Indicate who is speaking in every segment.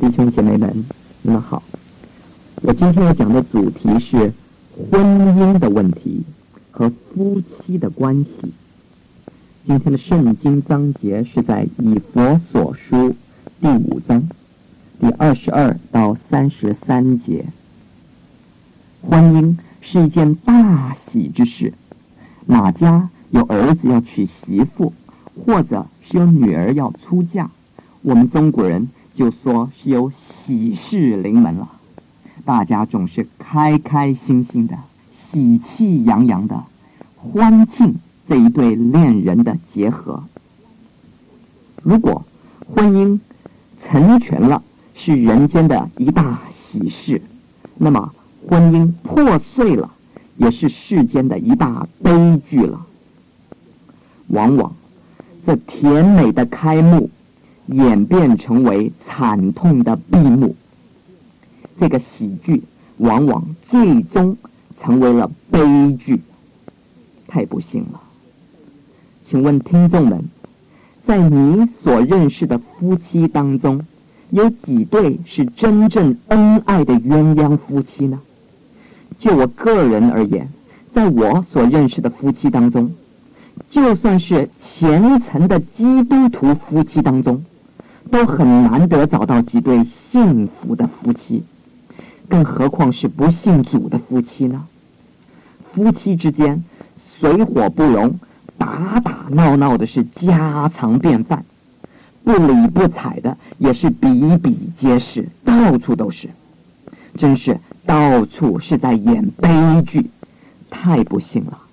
Speaker 1: 弟兄姐妹们，你们好。我今天要讲的主题是婚姻的问题和夫妻的关系。今天的圣经章节是在以弗所书第5章第22到33节。婚姻是一件大喜之事，哪家有儿子要娶媳妇，或者是有女儿要出嫁，我们中国人就说是有喜事临门了，大家总是开开心心的，喜气洋洋的欢庆这一对恋人的结合。如果婚姻成全了是人间的一大喜事，那么婚姻破碎了也是世间的一大悲剧了。往往这甜美的开幕演变成为惨痛的闭幕，这个喜剧往往最终成为了悲剧，太不幸了。请问听众们，在你所认识的夫妻当中，有几对是真正恩爱的鸳鸯夫妻呢？就我个人而言，在我所认识的夫妻当中，就算是虔诚的基督徒夫妻当中，都很难得找到几对幸福的夫妻，更何况是不信主的夫妻呢？夫妻之间水火不容，打打闹闹的是家常便饭，不理不睬的也是比比皆是，到处都是，真是到处是在演悲剧，太不幸了。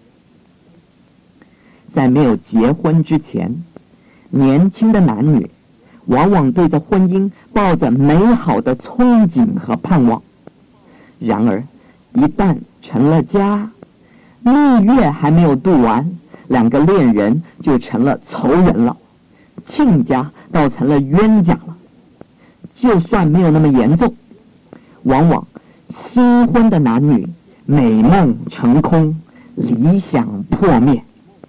Speaker 1: 在没有结婚之前，年轻的男女往往对着婚姻抱着美好的憧憬和盼望，然而一旦成了家，蜜月还没有度完，两个恋人就成了仇人了，亲家倒成了冤家了。就算没有那么严重，往往新婚的男女美梦成空，理想破灭。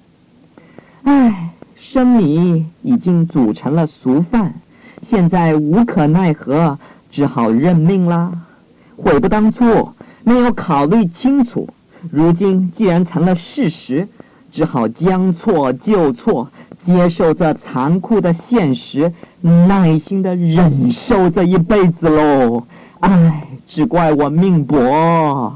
Speaker 1: 生米已经煮成了熟饭，现在无可奈何，只好认命啦。悔不当初，没有考虑清楚，如今既然成了事实，只好将错就错，接受这残酷的现实，耐心的忍受这一辈子喽。只怪我命薄。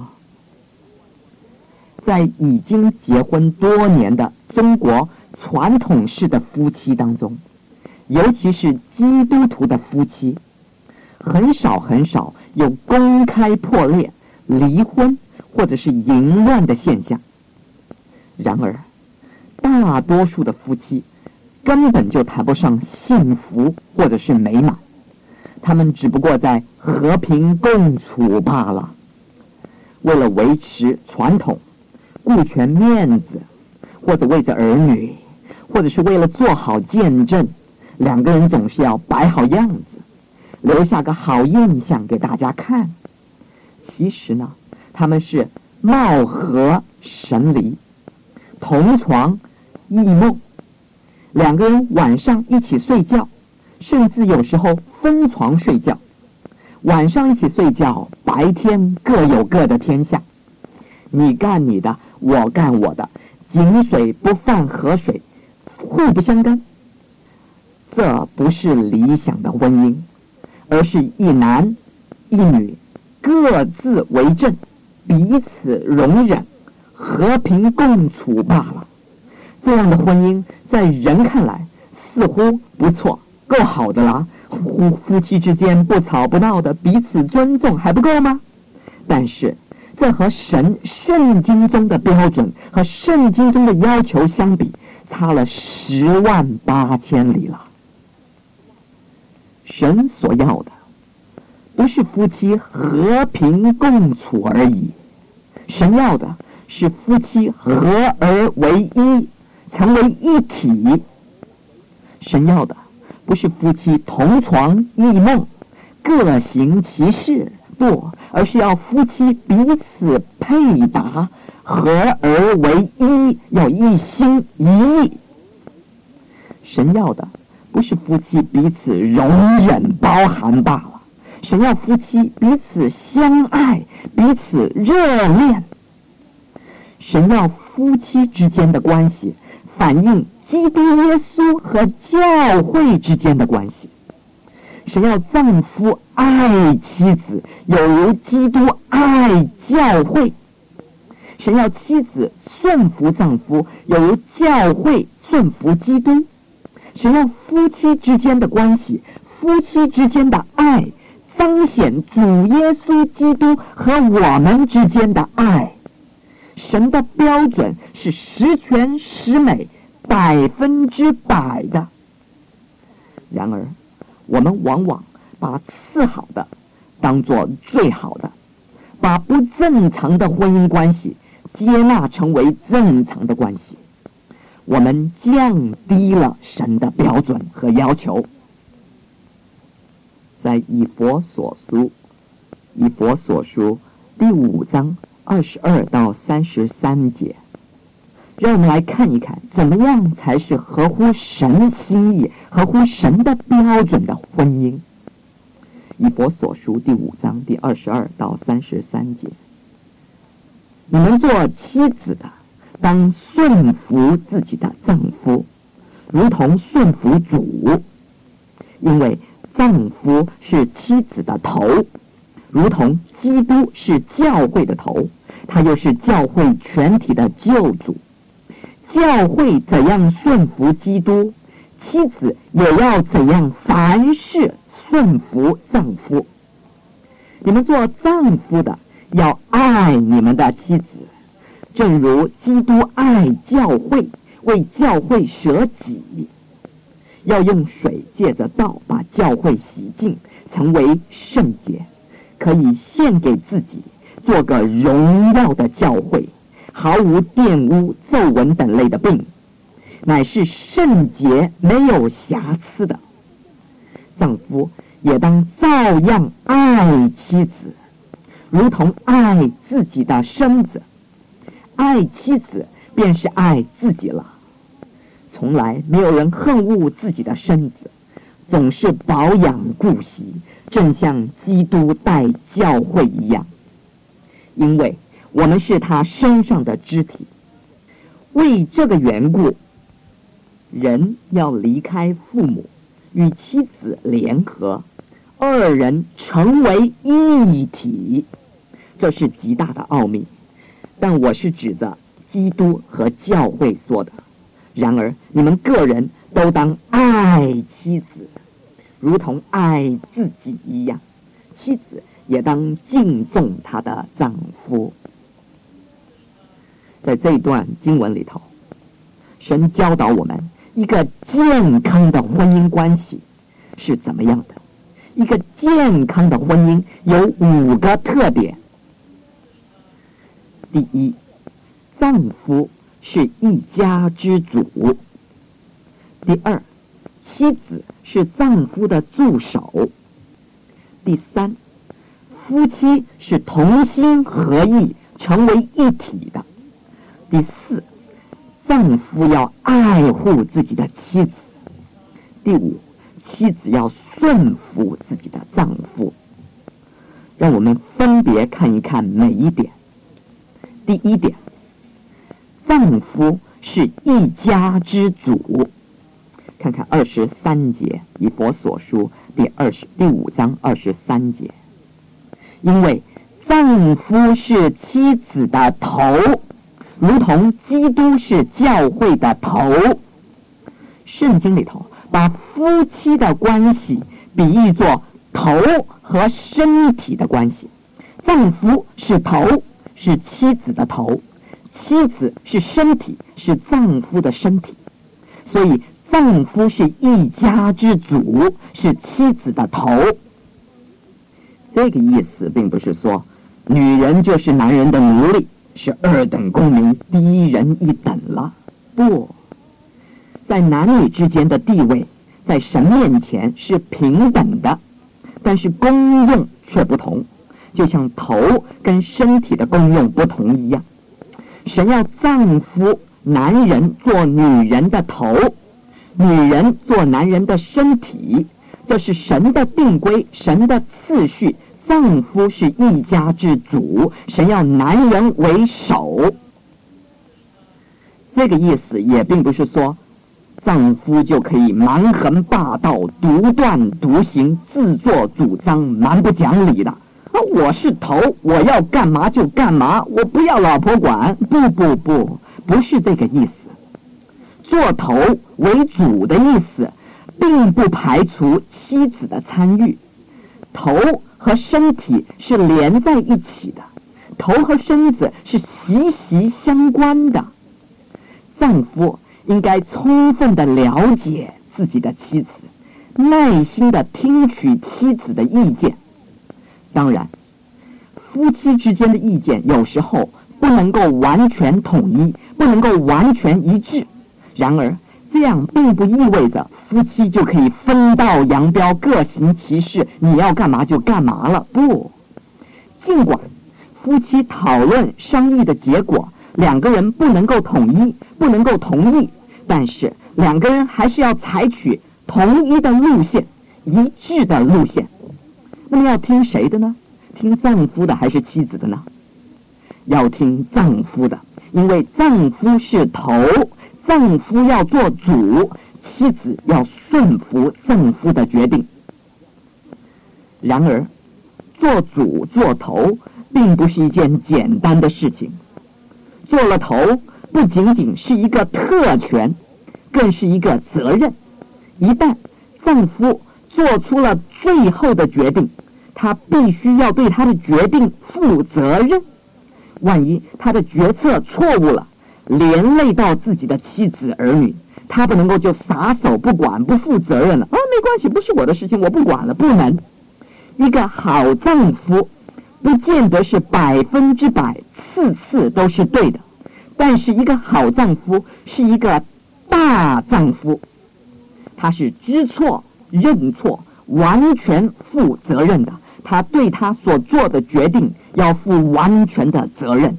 Speaker 1: 在已经结婚多年的中国传统式的夫妻当中，尤其是基督徒的夫妻，很少有公开破裂、离婚或者是淫乱的现象。然而大多数的夫妻根本就谈不上幸福或者是美满，他们只不过在和平共处罢了。为了维持传统，顾全面子，或者为着儿女，或者是为了做好见证，两个人总是要摆好样子，留下个好印象给大家看。其实呢，他们是貌合神离，同床异梦，两个人晚上一起睡觉，甚至有时候分床睡觉，晚上一起睡觉，白天各有各的天下，你干你的，我干我的，井水不犯河水，互不相干。这不是理想的婚姻，而是一男一女各自为政，彼此容忍，和平共处罢了。这样的婚姻在人看来似乎不错，够好的啦。夫妻之间不吵不闹的，彼此尊重还不够吗？但是这和圣经中的标准和圣经中的要求相比，差了108000里了。神所要的不是夫妻和平共处而已，神要的是夫妻合而为一，成为一体。神要的不是夫妻同床异梦，各行其事，不，而是要夫妻彼此配搭，合而为一，要一心一意。神要的不是夫妻彼此容忍包含罢了， 神要夫妻彼此相爱，彼此热恋。神要夫妻之间的关系反映基督耶稣和教会之间的关系。神要丈夫爱妻子，有如基督爱教会。神要妻子顺服丈夫，有如教会顺服基督。神要夫妻之间的关系，夫妻之间的爱，彰显主耶稣基督和我们之间的爱。神的标准是十全十美，100%的。然而我们往往把次好的当作最好的，把不正常的婚姻关系接纳成为正常的关系。我们降低了神的标准和要求。在以弗所书第5章22到33节，让我们来看一看怎么样才是合乎神心意、合乎神的标准的婚姻。以弗所书第5章第22到33节，你们做妻子的当顺服自己的丈夫，如同顺服主，因为丈夫是妻子的头，如同基督是教会的头，他又是教会全体的救主。教会怎样顺服基督，妻子也要怎样凡事顺服丈夫。你们做丈夫的要爱你们的妻子，正如基督爱教会，为教会舍己。要用水借着道把教会洗净，成为圣洁，可以献给自己，做个荣耀的教会，毫无玷污、皱纹等类的病，乃是圣洁没有瑕疵的。丈夫也当照样爱妻子，如同爱自己的身子。爱妻子便是爱自己了。从来没有人恨恶自己的身子，总是保养顾惜，正像基督待教会一样。因为我们是他身上的肢体。为这个缘故，人要离开父母，与妻子联合，二人成为一体。这是极大的奥秘，但我是指着基督和教会说的。然而你们个人都当爱妻子，如同爱自己一样，妻子也当敬重她的丈夫。在这一段经文里头，神教导我们一个健康的婚姻关系是怎么样的。一个健康的婚姻有5个特点。第一，丈夫是一家之主。第二，妻子是丈夫的助手。第三，夫妻是同心合意，成为一体的。第四，丈夫要爱护自己的妻子。第五，妻子要顺服自己的丈夫。让我们分别看一看每一点。第一点，丈夫是一家之主。看看23节，以弗所书第5章23节。因为丈夫是妻子的头，如同基督是教会的头。圣经里头把夫妻的关系比喻作头和身体的关系。丈夫是头，是妻子的头；妻子是身体，是丈夫的身体。所以丈夫是一家之主，是妻子的头。这个意思并不是说女人就是男人的奴隶，是2等公民，低人一等了。不，在男女之间的地位在神面前是平等的，但是功用却不同，就像头跟身体的功用不同一样。神要丈夫男人做女人的头，女人做男人的身体， 这是神的定规，神的次序。丈夫是一家之主，神要男人为首。这个意思也并不是说丈夫就可以蛮横霸道、独断独行、自作主张、蛮不讲理的。我是头，我要干嘛就干嘛，我不要老婆管。不是这个意思。做头为主的意思，并不排除妻子的参与。头和身体是连在一起的，头和身子是息息相关的。丈夫应该充分的了解自己的妻子，耐心的听取妻子的意见。当然，夫妻之间的意见有时候不能够完全统一，不能够完全一致。然而，这样并不意味着夫妻就可以分道扬镳、各行其事，你要干嘛就干嘛了。不，尽管夫妻讨论商议的结果，两个人不能够统一，不能够同意，但是两个人还是要采取同一的路线，一致的路线。那么要听谁的呢？听丈夫的还是妻子的呢？要听丈夫的，因为丈夫是头，丈夫要做主，妻子要顺服丈夫的决定。然而，做主做头并不是一件简单的事情。做了头不仅仅是一个特权，更是一个责任。一旦丈夫做出了最后的决定，他必须要对他的决定负责任。万一他的决策错误了，连累到自己的妻子儿女，他不能够就撒手不管，不负责任了。没关系，不是我的事情，我不管了。不能。一个好丈夫不见得是100%次次都是对的，但是一个好丈夫是一个大丈夫，他是知错认错，完全负责任的。他对他所做的决定要负完全的责任。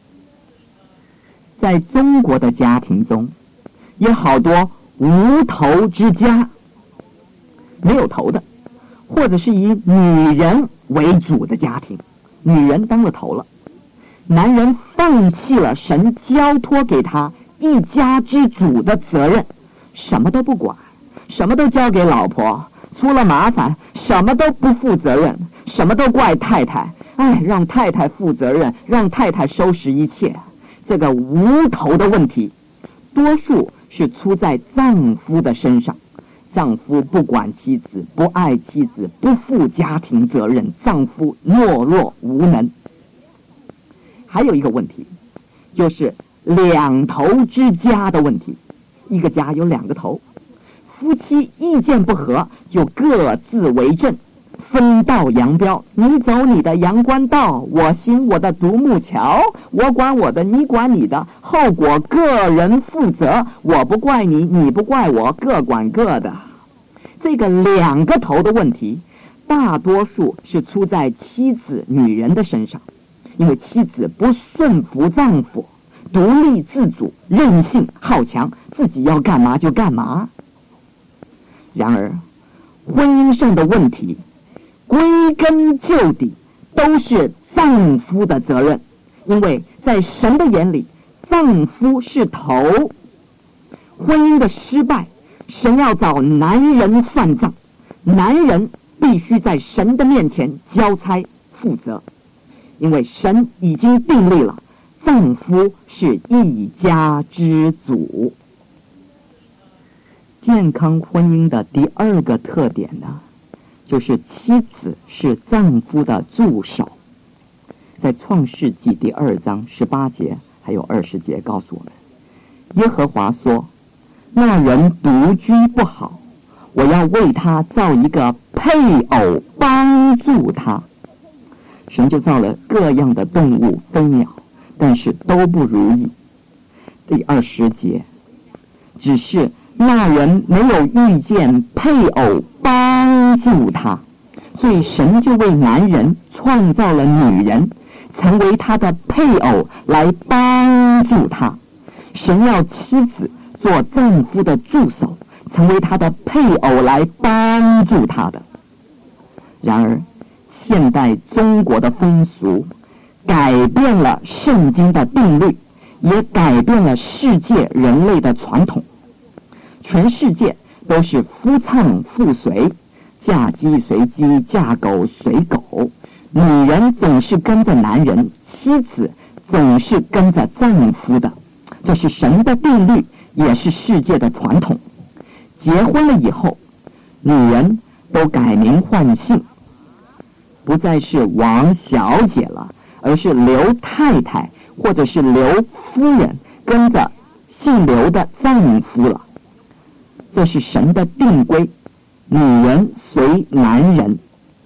Speaker 1: 在中国的家庭中，有好多无头之家，没有头的，或者是以女人为主的家庭，女人当了头了，男人放弃了神交托给他一家之主的责任，什么都不管，什么都交给老婆，出了麻烦什么都不负责任，什么都怪太太，让太太负责任，让太太收拾一切。这个无头的问题，多数是出在丈夫的身上。丈夫不管妻子，不爱妻子，不负家庭责任，丈夫懦弱无能。还有一个问题，就是两头之家的问题。一个家有两个头，夫妻意见不合，就各自为政，分道扬镳，你走你的阳关道，我行我的独木桥，我管我的，你管你的，后果个人负责，我不怪你，你不怪我，各管各的。这个两个头的问题，大多数是出在妻子女人的身上，因为妻子不顺服丈夫，独立自主，任性好强，自己要干嘛就干嘛。然而婚姻上的问题归根究底都是丈夫的责任，因为在神的眼里，丈夫是头。婚姻的失败，神要找男人算账，男人必须在神的面前交差负责，因为神已经订立了，丈夫是一家之主。健康婚姻的第二个特点呢，就是妻子是丈夫的助手。在创世纪第2章18节还有20节告诉我们，耶和华说，那人独居不好，我要为他造一个配偶帮助他。神就造了各样的动物飞鸟，但是都不如意。第20节，只是那人没有遇见配偶帮助他，所以神就为男人创造了女人，成为他的配偶来帮助他。神要妻子做丈夫的助手， 成为他的配偶来帮助他的。然而，现代中国的风俗改变了圣经的定律，也改变了世界人类的传统。全世界都是夫唱妇随，嫁鸡随鸡，嫁狗随狗。女人总是跟着男人，妻子总是跟着丈夫的，这是神的定律，也是世界的传统。结婚了以后，女人都改名换姓，不再是王小姐了，而是刘太太或者是刘夫人，跟着姓刘的丈夫了。这是神的定规，女人随男人。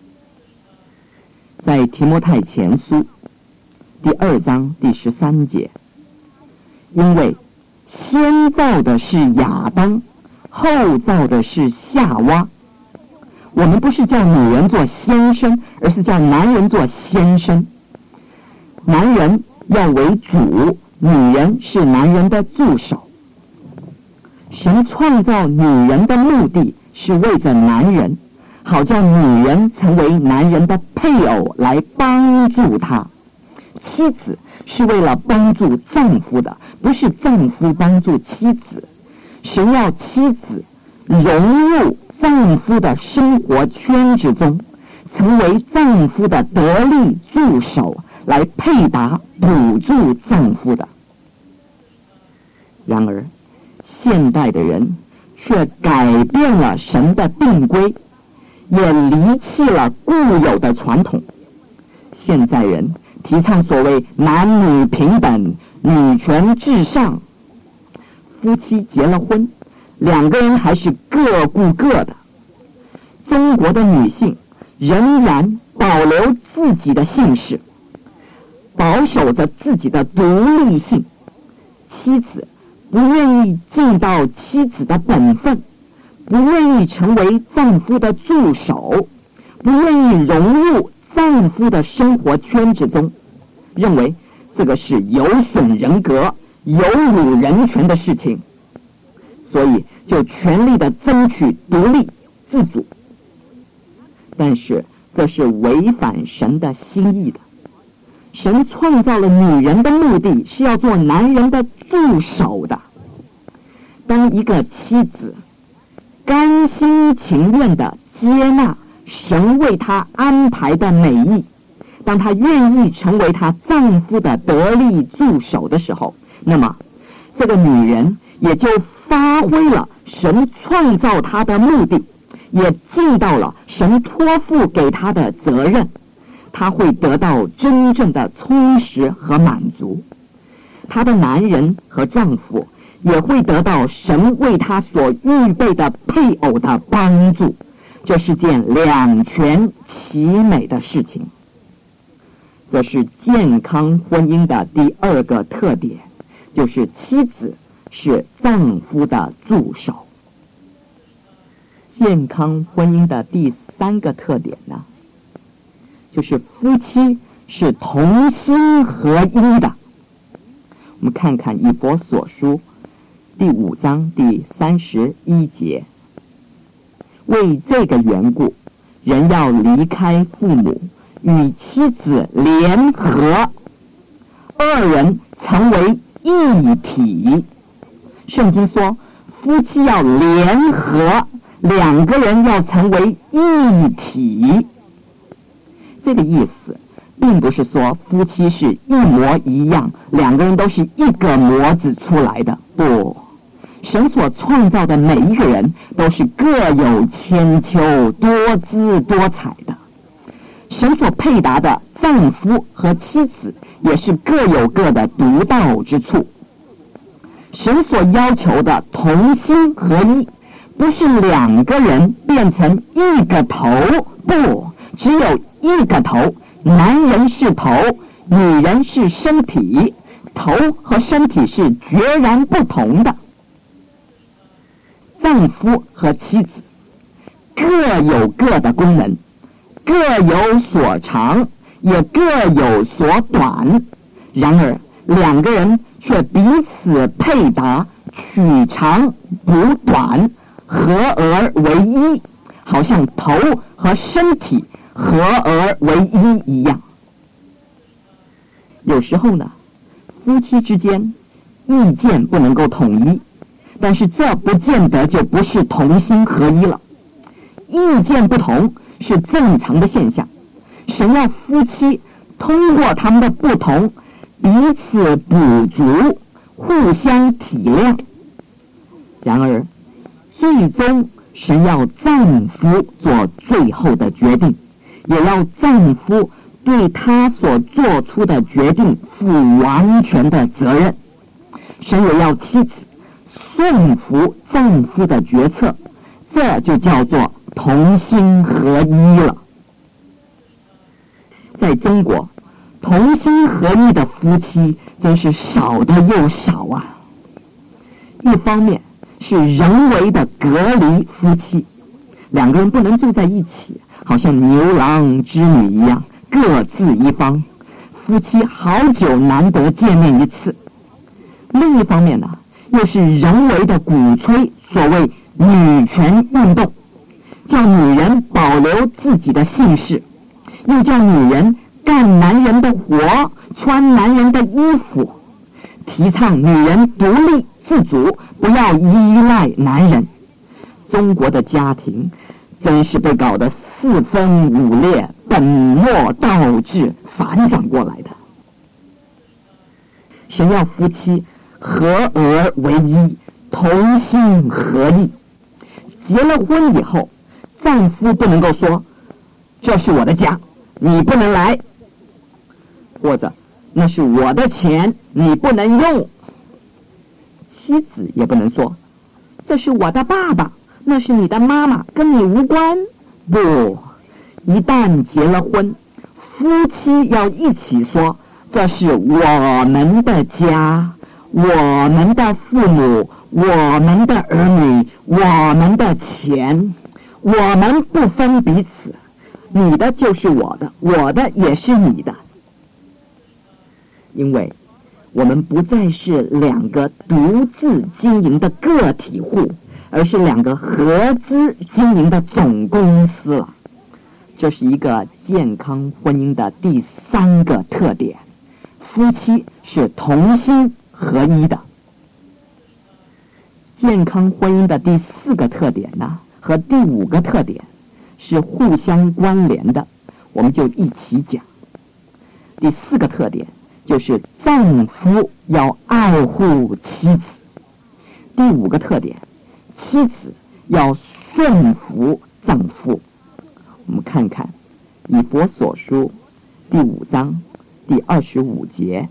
Speaker 1: 在提摩太前书第2章第13节，因为先造的是亚当，后造的是夏娃。我们不是叫女人做先生，而是叫男人做先生。男人要为主，女人是男人的助手。神创造女人的目的是为着男人，好叫女人成为男人的配偶来帮助他。妻子是为了帮助丈夫的，不是丈夫帮助妻子。神要妻子融入丈夫的生活圈子中，成为丈夫的得力助手，来配搭补助丈夫的。然而现代的人却改变了神的定规，也离弃了固有的传统。现在人提倡所谓男女平等、女权至上，夫妻结了婚，两个人还是各顾各的。中国的女性仍然保留自己的姓氏，保守着自己的独立性。妻子不愿意尽到妻子的本分，不愿意成为丈夫的助手，不愿意融入丈夫的生活圈子中，认为这个是有损人格、有辱人权的事情，所以就全力的争取独立自主。但是这是违反神的心意的。神创造了女人的目的是要做男人的助手的。当一个妻子甘心情愿地接纳神为她安排的美意，当她愿意成为她丈夫的得力助手的时候，那么这个女人也就发挥了神创造她的目的，也尽到了神托付给她的责任。她会得到真正的充实和满足，她的男人和丈夫也会得到神为他所预备的配偶的帮助，这是件两全其美的事情。这是健康婚姻的第二个特点，就是妻子是丈夫的助手。健康婚姻的第三个特点呢，就是夫妻是同心合一的。我们看看以弗所书第5章第31节，为这个缘故，人要离开父母，与妻子联合，二人成为一体。圣经说，夫妻要联合，两个人要成为一体。这个意思并不是说夫妻是一模一样，两个人都是一个模子出来的，不，神所创造的每一个人都是各有千秋、多姿多彩的。神所配搭的丈夫和妻子也是各有各的独到之处。神所要求的同心合一，不是两个人变成一个头，不，只有一个头。男人是头，女人是身体，头和身体是决然不同的。丈夫和妻子各有各的功能，各有所长，也各有所短，然而两个人却彼此配搭，取长补短， 合而为一，好像头和身体合而为一一样。有时候呢，夫妻之间意见不能够统一，但是这不见得就不是同心合一了。意见不同是正常的现象，神要夫妻通过他们的不同，彼此补足，互相体谅。然而最终神要丈夫做最后的决定，也要丈夫对他所做出的决定负完全的责任。神也要妻子顺服丈夫的决策，这就叫做同心合一了。在中国，同心合一的夫妻真是少的又少啊。一方面是人为的隔离夫妻，两个人不能住在一起，好像牛郎织女一样，各自一方，夫妻好久难得见面一次。另一方面呢，又是人为的鼓吹所谓女权运动，叫女人保留自己的姓氏，又叫女人干男人的活，穿男人的衣服，提倡女人独立自主，不要依赖男人。中国的家庭真是被搞得四分五裂，本末倒置，反转过来的。神要夫妻合而为一，同心合意。结了婚以后，丈夫不能够说这是我的家，你不能来，或者那是我的钱，你不能用。妻子也不能说这是我的爸爸，那是你的妈妈，跟你无关。不，一旦结了婚，夫妻要一起说这是我们的家，我们的父母，我们的儿女，我们的钱，我们不分彼此，你的就是我的，我的也是你的。因为我们不再是两个独自经营的个体户，而是两个合资经营的总公司了。这是一个健康婚姻的第3个特点，夫妻是同心合一的。健康婚姻的第4个特点呢，和第5个特点是互相关联的，我们就一起讲。第4个特点就是丈夫要爱护妻子。第5个特点，妻子要顺服丈夫。我们看看以弗所书第5章第25节，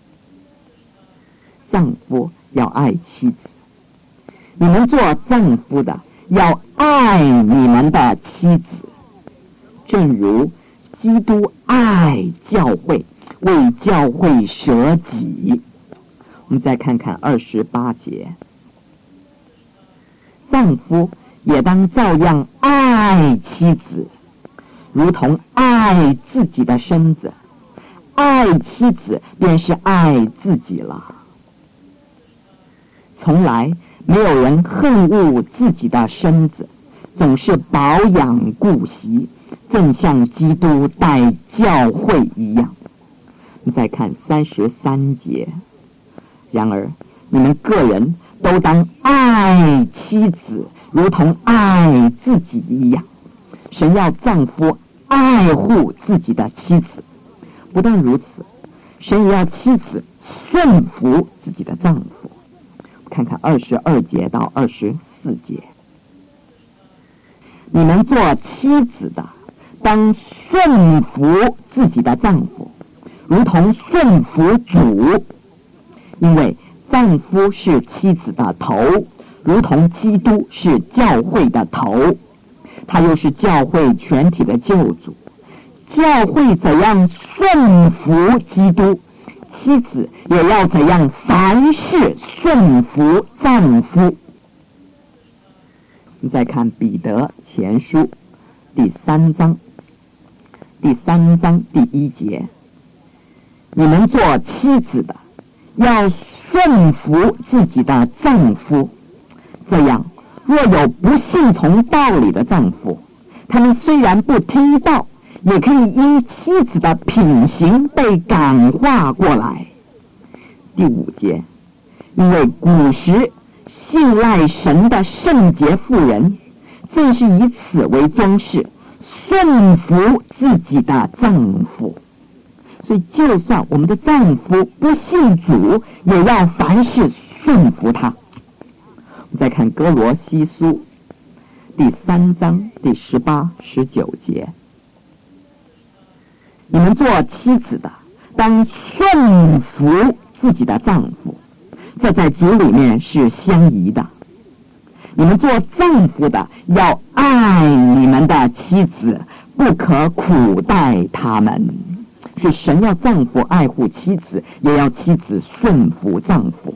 Speaker 1: 丈夫要爱妻子。你们做丈夫的要爱你们的妻子，正如基督爱教会，为教会舍己。我们再看看28节，丈夫也当照样爱妻子，如同爱自己的身子，爱妻子便是爱自己了。从来没有人恨恶自己的身子，总是保养顾惜，正像基督待教会一样。你再看33节，然而你们个人都当爱妻子，如同爱自己一样。神要丈夫爱护自己的妻子，不但如此，神也要妻子顺服自己的丈夫。看看22节到24节，你们做妻子的当顺服自己的丈夫，如同顺服主，因为丈夫是妻子的头，如同基督是教会的头，他又是教会全体的救主。教会怎样顺服基督，妻子也要怎样凡事顺服丈夫。你再看彼得前书第3章第1节，你们做妻子的要顺服自己的丈夫，这样若有不信从道理的丈夫，他们虽然不听道，也可以因妻子的品行被感化过来。第5节，因为古时信赖神的圣洁妇人，正是以此为装饰，顺服自己的丈夫。所以就算我们的丈夫不信主，也要凡事顺服他。我们再看哥罗西书第3章第18、19节，你们做妻子的当顺服自己的丈夫，这在主里面是相宜的。你们做丈夫的要爱你们的妻子，不可苦待他们。是神要丈夫爱护妻子，也要妻子顺服丈夫。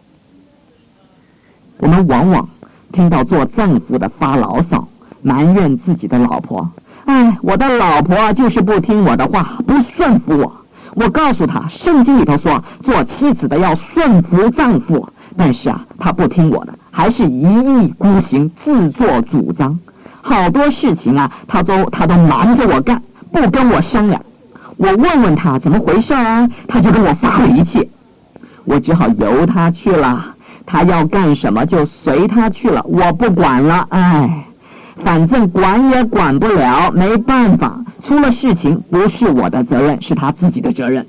Speaker 1: 我们往往听到做丈夫的发牢骚，埋怨自己的老婆，我的老婆就是不听我的话，不顺服我。我告诉他，圣经里头说做妻子的要顺服丈夫，但是他不听我的，还是一意孤行，自作主张。好多事情他都瞒着我干，不跟我商量。我问问他怎么回事他就跟我发脾气，我只好由他去了。他要干什么就随他去了，我不管了。反正管也管不了，没办法，出了事情不是我的责任，是他自己的责任。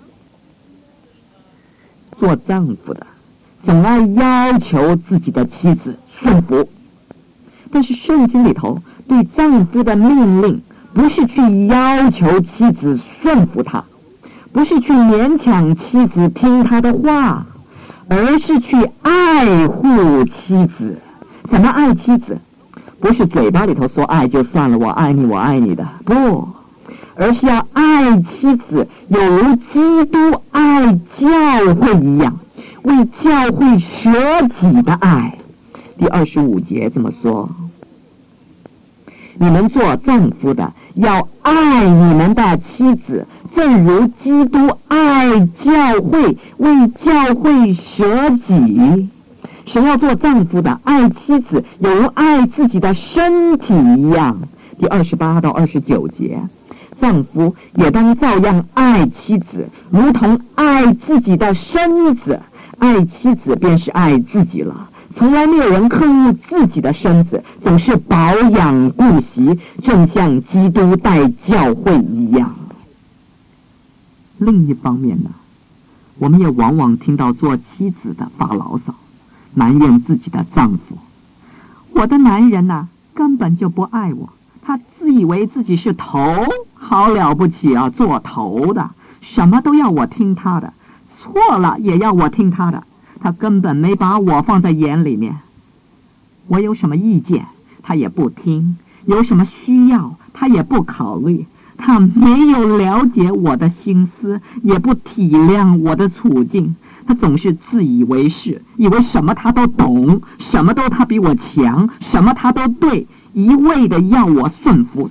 Speaker 1: 做丈夫的总爱要求自己的妻子顺服，但是圣经里头对丈夫的命令不是去要求妻子顺服他，不是去勉强妻子听他的话，而是去爱护妻子。怎么爱妻子？不是嘴巴里头说爱就算了，我爱你我爱你的，不，而是要爱妻子有如基督爱教会一样，为教会舍己的爱。第25节这么说，你们做丈夫的要爱你们的妻子，正如基督爱教会，为教会舍己。神要做丈夫的爱妻子，有如爱自己的身体一样。第28到29节，丈夫也当照样爱妻子，如同爱自己的身子。爱妻子便是爱自己了。从来没有人刻意自己的身子，总是保养顾惜，正像基督待教会一样。另一方面呢，我们也往往听到做妻子的发牢骚，埋怨自己的丈夫，我的男人根本就不爱我，他自以为自己是头，好了不起做头的，什么都要我听他的，错了也要我听他的，他根本没把我放在眼里面。我有什么意见他也不听，有什么需要他也不考虑，他没有了解我的心思，也不体谅我的处境。他总是自以为是，以为什么他都懂，什么都他比我强，什么他都对，一味的要我顺服。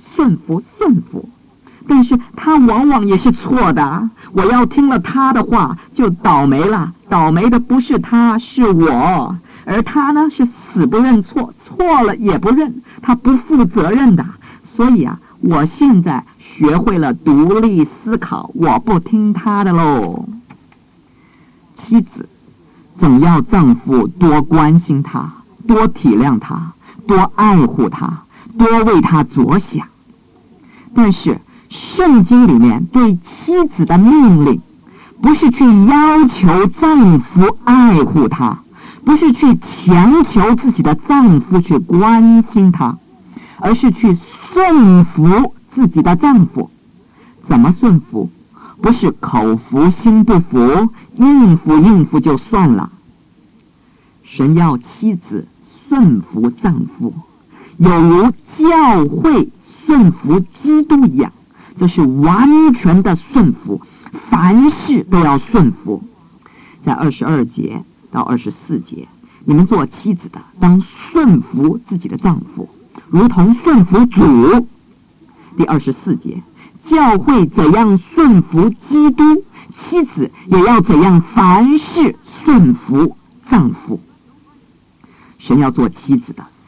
Speaker 1: 但是他往往也是错的，我要听了他的话就倒霉了，倒霉的不是他，是我。而他呢是死不认错，错了也不认，他不负责任的。所以我现在学会了独立思考，我不听他的喽。妻子总要丈夫多关心她，多体谅她，多爱护她，多为她着想。但是圣经里面对妻子的命令，不是去要求丈夫爱护她，不是去强求自己的丈夫去关心她，而是去顺服自己的丈夫。怎么顺服？不是口服心不服，应付就算了。神要妻子顺服丈夫，有如教会顺服基督一样，这是完全的顺服，凡事都要顺服。在22节到24节，你们做妻子的当顺服自己的丈夫，如同顺服主。第24节，教会怎样顺服基督，妻子也要怎样凡事顺服丈夫。神要做妻子的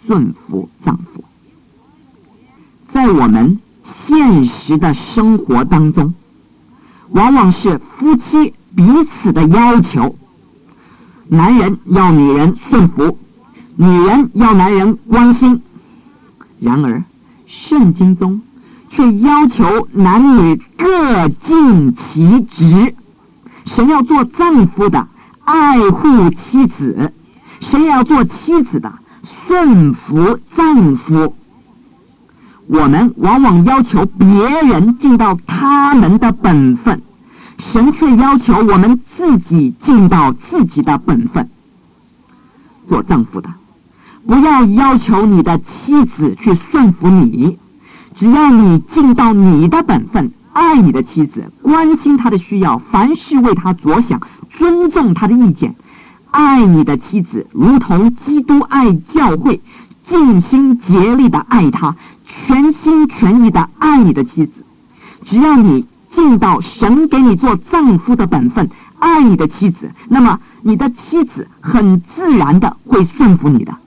Speaker 1: 顺服丈夫。在我们现实的生活当中，往往是夫妻彼此的要求，男人要女人顺服，女人要男人关心。然而圣经中却要求男女各尽其职，神要做丈夫的爱护妻子，神也要做妻子的顺服丈夫。我们往往要求别人尽到他们的本分，神却要求我们自己尽到自己的本分。做丈夫的，不要要求你的妻子去顺服你，只要你尽到你的本分，爱你的妻子，关心她的需要，凡事为她着想，尊重她的意见，爱你的妻子如同基督爱教会，尽心竭力的爱她，全心全意的爱你的妻子。只要你尽到神给你做丈夫的本分，爱你的妻子，那么你的妻子很自然的会顺服你的。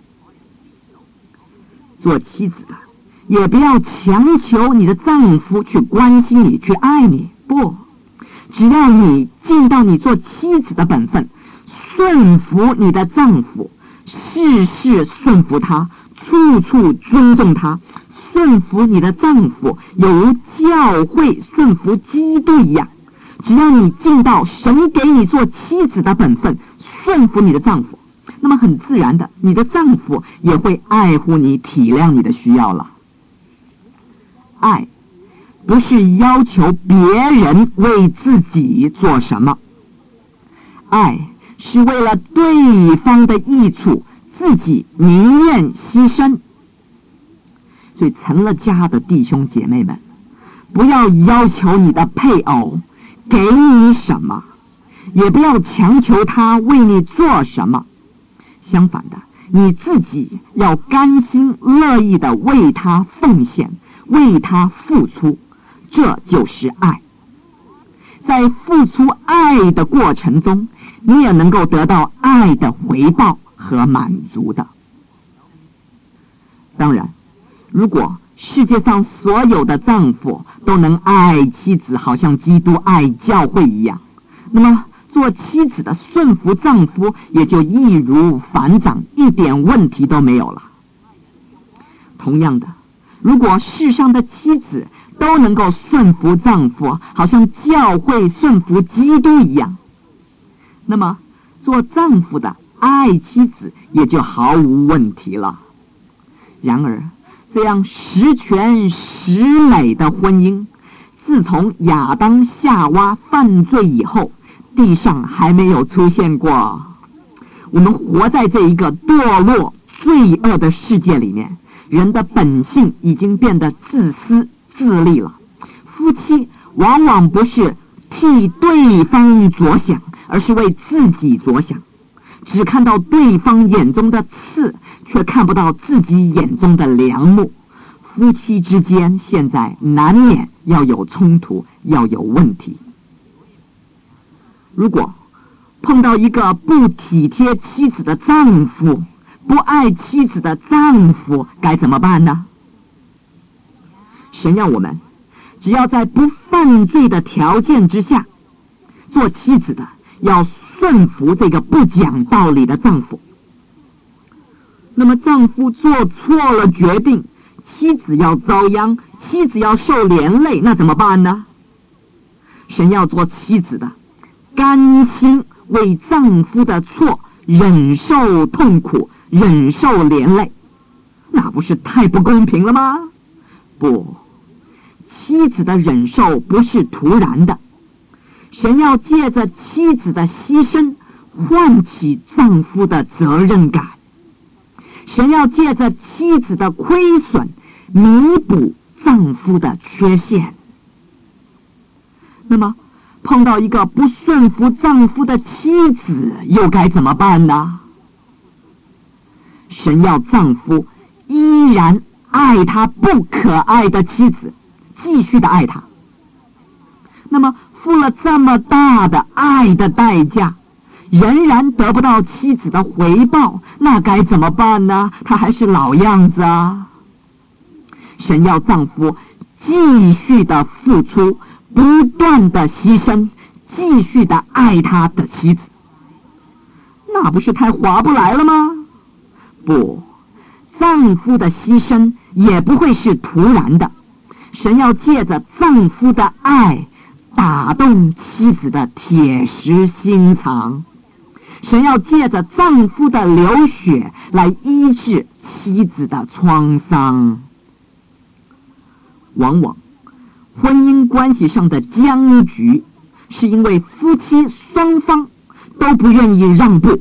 Speaker 1: 做妻子的也不要强求你的丈夫去关心你，去爱你，不，只要你尽到你做妻子的本分，顺服你的丈夫，事事顺服他，处处尊重他，顺服你的丈夫有如教会顺服基督一样。只要你尽到神给你做妻子的本分，顺服你的丈夫，那么很自然的，你的丈夫也会爱护你，体谅你的需要了。爱不是要求别人为自己做什么，爱是为了对方的益处，自己宁愿牺牲。所以成了家的弟兄姐妹们，不要要求你的配偶给你什么，也不要强求他为你做什么，相反的，你自己要甘心乐意的为他奉献，为他付出，这就是爱。在付出爱的过程中，你也能够得到爱的回报和满足的。当然，如果世界上所有的丈夫都能爱妻子好像基督爱教会一样，那么做妻子的顺服丈夫也就易如反掌，一点问题都没有了。同样的，如果世上的妻子都能够顺服丈夫好像教会顺服基督一样，那么做丈夫的爱妻子也就毫无问题了。然而这样十全十美的婚姻，自从亚当夏娃犯罪以后，地上还没有出现过。我们活在这一个堕落罪恶的世界里面，人的本性已经变得自私自利了。夫妻往往不是替对方着想，而是为自己着想，只看到对方眼中的刺，却看不到自己眼中的梁木。夫妻之间现在难免要有冲突，要有问题。如果碰到一个不体贴妻子的丈夫，不爱妻子的丈夫，该怎么办呢？神让我们只要在不犯罪的条件之下，做妻子的要顺服这个不讲道理的丈夫。那么丈夫做错了决定，妻子要遭殃，妻子要受连累，那怎么办呢？神要做妻子的甘心为丈夫的错忍受痛苦，忍受连累，那不是太不公平了吗？不，妻子的忍受不是突然的，神要借着妻子的牺牲唤起丈夫的责任感，神要借着妻子的亏损弥补丈夫的缺陷。那么碰到一个不顺服丈夫的妻子，又该怎么办呢？神要丈夫依然爱他不可爱的妻子，继续的爱他。那么付了这么大的爱的代价， 仍然得不到妻子的回报，那该怎么办呢？他还是老样子啊。神要丈夫继续的付出，不断的牺牲，继续的爱他的妻子，那不是太划不来了吗？不，丈夫的牺牲也不会是突然的，神要借着丈夫的爱打动妻子的铁石心肠，神要借着丈夫的流血来医治妻子的创伤。往往婚姻关系上的僵局，是因为夫妻双方都不愿意让步。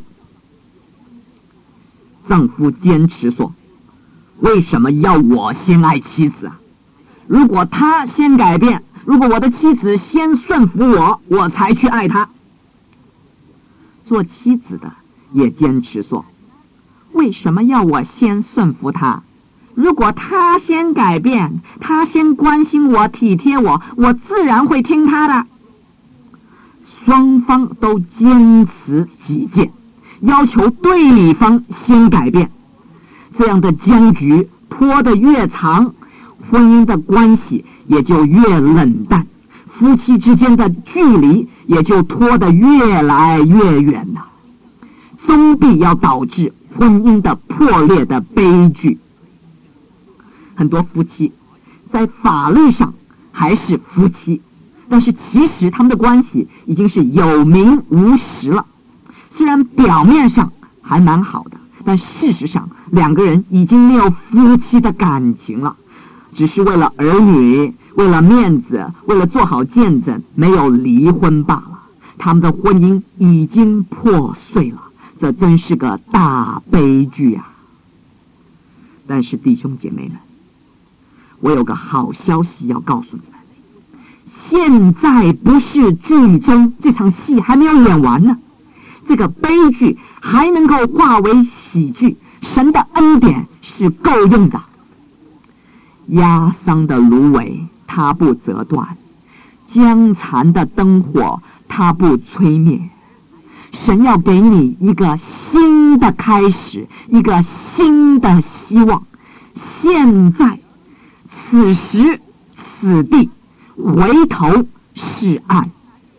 Speaker 1: 丈夫坚持说，为什么要我先爱妻子啊？如果他先改变，如果我的妻子先顺服我，我才去爱他。做妻子的也坚持说，为什么要我先顺服他？如果他先改变，他先关心我、体贴我，我自然会听他的。双方都坚持己见，要求对方先改变，这样的僵局拖得越长，婚姻的关系也就越冷淡，夫妻之间的距离也就拖得越来越远了，终必要导致婚姻的破裂的悲剧。很多夫妻在法律上还是夫妻，但是其实他们的关系已经是有名无实了。虽然表面上还蛮好的，但事实上两个人已经没有夫妻的感情了，只是为了儿女，为了面子，为了做好见证，没有离婚罢了。他们的婚姻已经破碎了，这真是个大悲剧啊！但是弟兄姐妹们，我有个好消息要告诉你们，现在不是剧中这场戏还没有演完呢，这个悲剧还能够化为喜剧，神的恩典是够用的。压伤的芦苇它不折断，将残的灯火它不吹灭。神要给你一个新的开始，一个新的希望。现在此时此地回头是岸，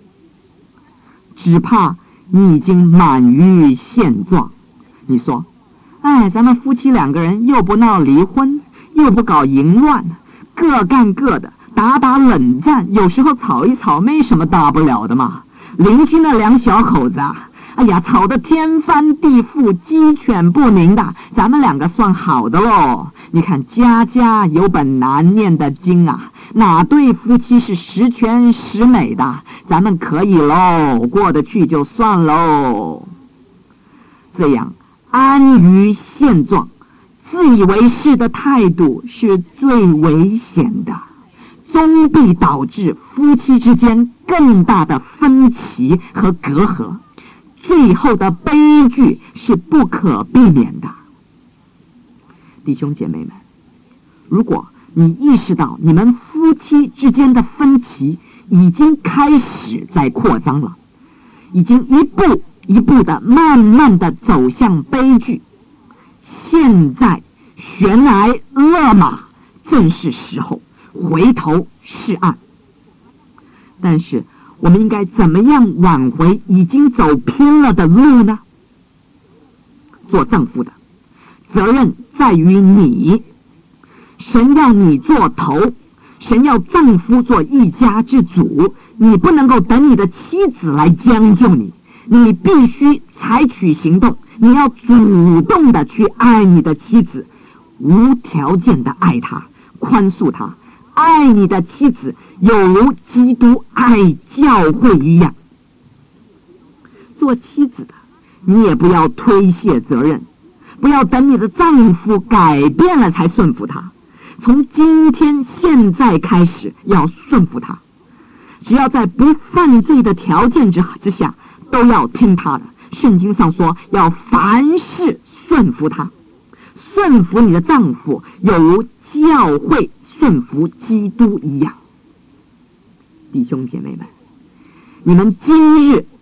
Speaker 1: 只怕你已经满于现状。你说，咱们夫妻两个人又不闹离婚，又不搞淫乱，各干各的，打打冷战，有时候吵一吵没什么大不了的嘛。邻居那两小口子啊，吵得天翻地覆，鸡犬不宁的，咱们两个算好的喽。你看家家有本难念的经啊，哪对夫妻是十全十美的？咱们可以喽，过得去就算喽。这样安于现状、自以为是的态度是最危险的，终必导致夫妻之间更大的分歧和隔阂，最后的悲剧是不可避免的。弟兄姐妹们，如果你意识到你们夫妻之间的分歧已经开始在扩张了，已经一步一步的慢慢的走向悲剧，现在悬崖勒马，正是时候回头是岸。但是我们应该怎么样挽回已经走偏了的路呢？做丈夫的责任在于你，神要你做头，神要丈夫做一家之主，你不能够等你的妻子来将就你，你必须采取行动，你要主动的去爱你的妻子，无条件的爱她，宽恕她，爱你的妻子有如基督爱教会一样。做妻子的，你也不要推卸责任，不要等你的丈夫改变了才顺服他，从今天现在开始要顺服他，只要在不犯罪的条件之下都要听他的。圣经上说要凡事顺服他，顺服你的丈夫有如教会顺服基督一样。弟兄姐妹们，你们今日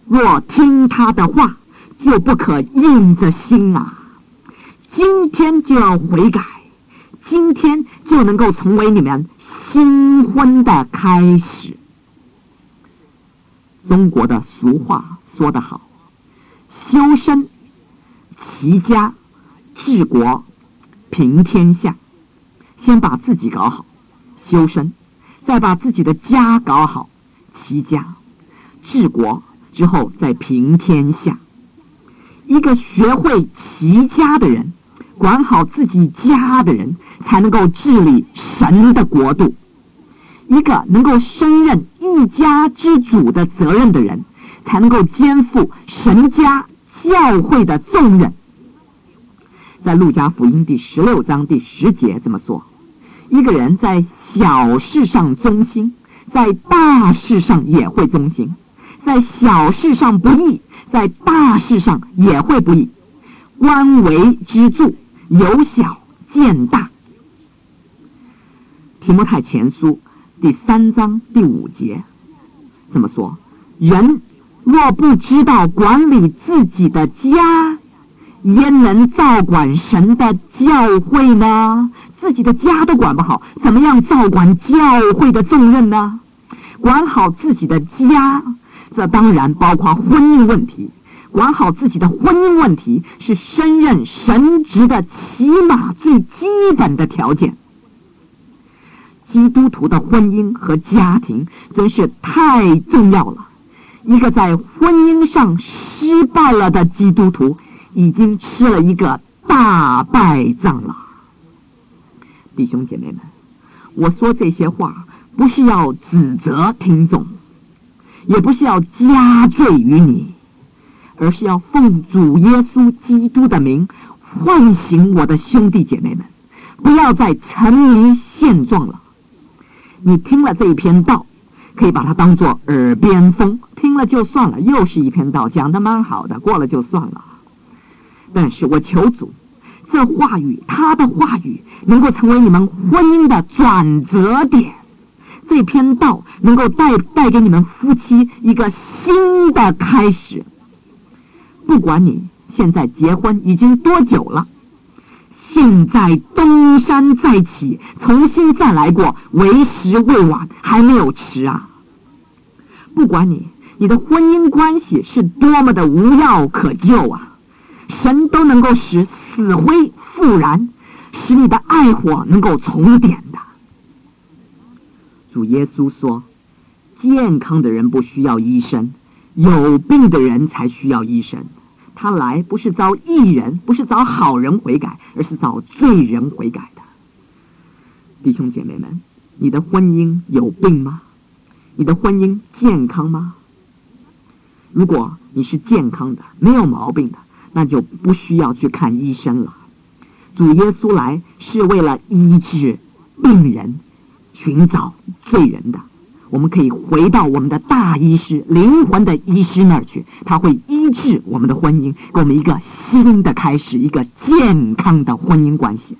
Speaker 2: 若听他的话，就不可硬着心啊！今天就要悔改，今天就能够成为你们新婚的开始。中国的俗话说得好，修身、齐家、治国、平天下。先把自己搞好，修身，再把自己的家搞好，齐家，治国之后再平天下。一个学会齐家的人，管好自己家的人，才能够治理神的国度。一个能够胜任一家之主的责任的人，才能够肩负神家教会的重任。在路加福音第16章第10节这么说：一个人在小事上忠心，在大事上也会忠心；在小事上不义，在大事上也会不义。官为之助，由小见大。提摩太前书第3章第5节这么说：人若不知道管理自己的家，焉能照管神的教会呢？自己的家都管不好，怎么样照管教会的重任呢？管好自己的家，这当然包括婚姻问题。管好自己的婚姻问题是胜任神职的起码最基本的条件。基督徒的婚姻和家庭真是太重要了。一个在婚姻上失败了的基督徒，已经吃了一个大败仗了。弟兄姐妹们，我说这些话不是要指责听众，也不是要加罪于你，而是要奉主耶稣基督的名唤醒我的兄弟姐妹们，不要再沉迷现状了。你听了这一篇道，可以把它当作耳边风，听了就算了，又是一篇道，讲得蛮好的，过了就算了。但是我求主，这话语，他的话语能够成为你们婚姻的转折点，这篇道能够带给你们夫妻一个新的开始。不管你现在结婚已经多久了，现在东山再起，重新再来过，为时未晚，还没有迟啊！不管你的婚姻关系是多么的无药可救啊，神都能够使死灰复燃，使你的爱火能够重点的。主耶稣说，健康的人不需要医生，有病的人才需要医生。他来不是找义人，不是找好人悔改，而是找罪人悔改的。弟兄姐妹们，你的婚姻有病吗？你的婚姻健康吗？如果你是健康的，没有毛病的，那就不需要去看医生了。主耶稣来是为了医治病人，寻找罪人的。我们可以回到我们的大医师，灵魂的医师那儿去，他会医治我们的婚姻，给我们一个新的开始，一个健康的婚姻关系。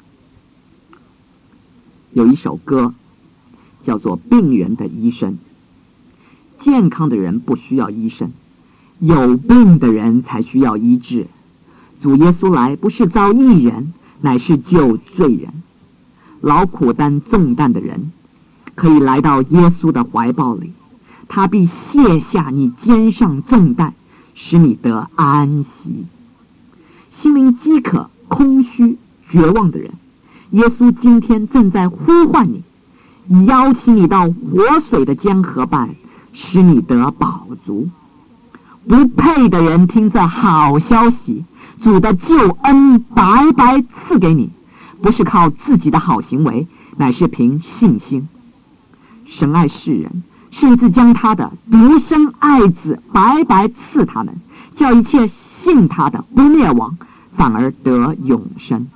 Speaker 2: 有一首歌叫做《病人的医生》，健康的人不需要医生，有病的人才需要医治。主耶稣来不是招义人，乃是救罪人。劳苦担重担的人可以来到耶稣的怀抱里，他必卸下你肩上重担，使你得安息。心灵饥渴、空虚、绝望的人，耶稣今天正在呼唤你，邀请你到活水的江河畔，使你得饱足。不配的人听着好消息，主的救恩白白赐给你，不是靠自己的好行为，乃是凭信心。神爱世人，甚至将他的独生爱子白白赐他们，叫一切信他的不灭亡，反而得永生。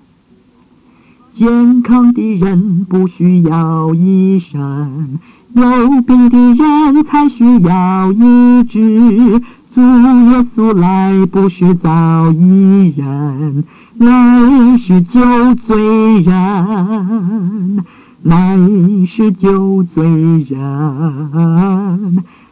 Speaker 2: 健康的人不需要医生，有病的人才需要医治。主耶稣来不是找义人，乃是救罪人，乃是救罪人。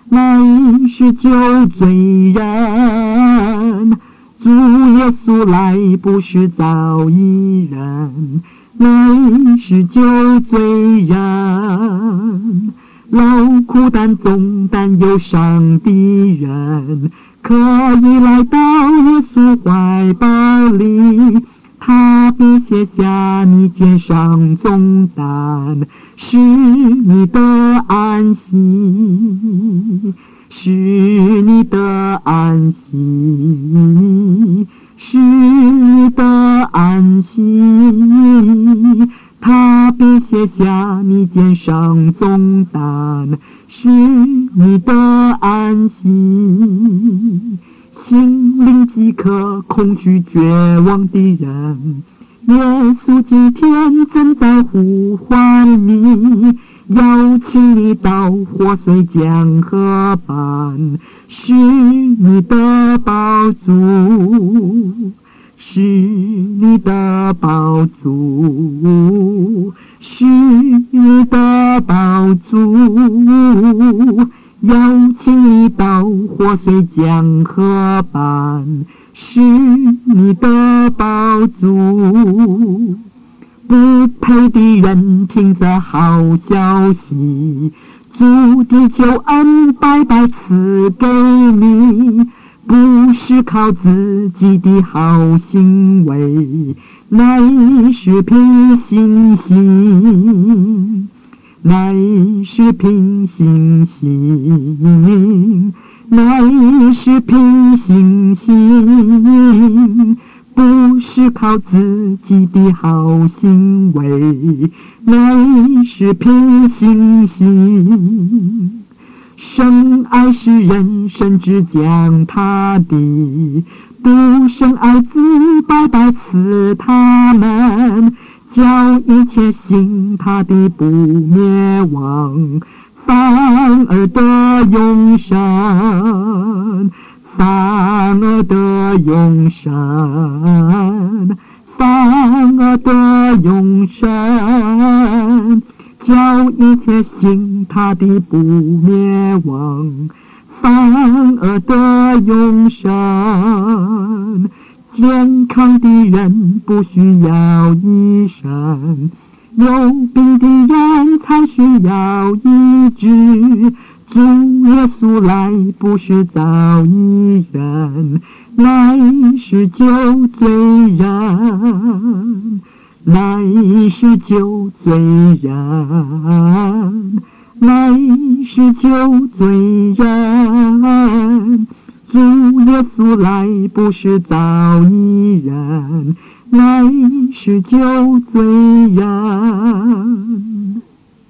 Speaker 2: 乃是救罪人。主耶稣来不是造义人，乃是救罪人。劳苦担重担忧伤的人，可以来到耶稣怀抱里，他必卸下你肩上重担，使你得安息，使你得安息，使你得安息。他必卸下你肩上重担，使你得安息。心灵饥渴恐惧绝望的人，耶稣今天正在呼唤你，邀请你到活水江河畔，使你得饱足，使你得饱足，使你得饱足。邀请你到活水江河畔，使你得饱足。不配的人听着好消息，主的救恩白白赐给你，不是靠自己的好行为，乃是凭信心，乃是凭信心，乃是凭信心，不是靠自己的好行为，乃是凭信心。深爱世人，甚至将他的独生儿子白白赐他们，叫一切信他的不灭亡，反而得永生，反而得永生，反而得永生。叫一切信他的不灭亡，反而得永生。健康的人不需要医生，有病的人才需要医治。主耶稣来不是造义人，乃是救罪人，乃是救罪人，乃是救罪人。主耶稣来不是造义人，乃是救罪人。